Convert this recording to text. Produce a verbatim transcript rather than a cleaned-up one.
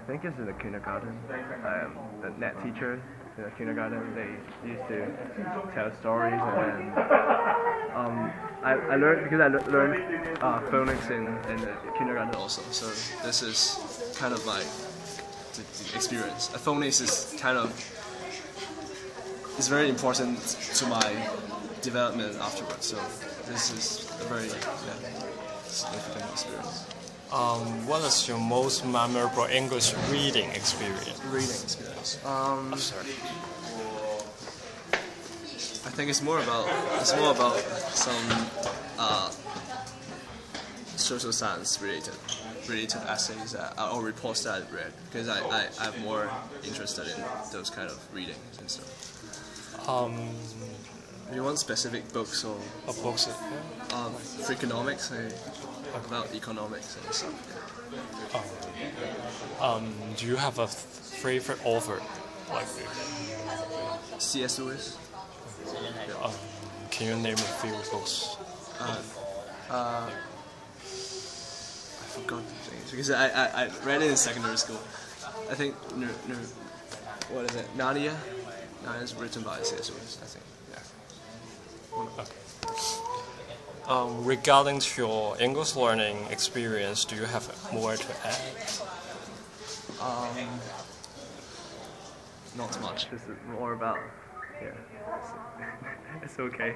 think it's in the kindergarten. Um, the net teacher in the kindergarten, they used to tell stories, and then um, I, I learned because I le- learned uh, phonics in, in the kindergarten also. So this is kind of my the, the experience. Uh, phonics is kind of is very important to my development afterwards. So this is a very yeah, significant experience. Um, what is your most memorable English reading experience? Reading experience. Um, I'm sorry. I think it's more about it's more about some uh, social science related related essays that, or reports that I've read, because I, I I'm more interested in those kind of readings and stuff. Um, You want specific books or a books? Yeah. um, for economics, uh, about economics and stuff. Um, do you have a favorite author? Like, C S Lewis. um, can you name a few books? Uh, uh, I forgot the names because I, I, I read it in secondary school. I think no, no, what is it? Nadia. Nadia is written by C S Lewis. I think. Yeah. Okay. Um, regarding to your English learning experience, do you have more to add? Um, not much. This is more about yeah. It's, it's okay.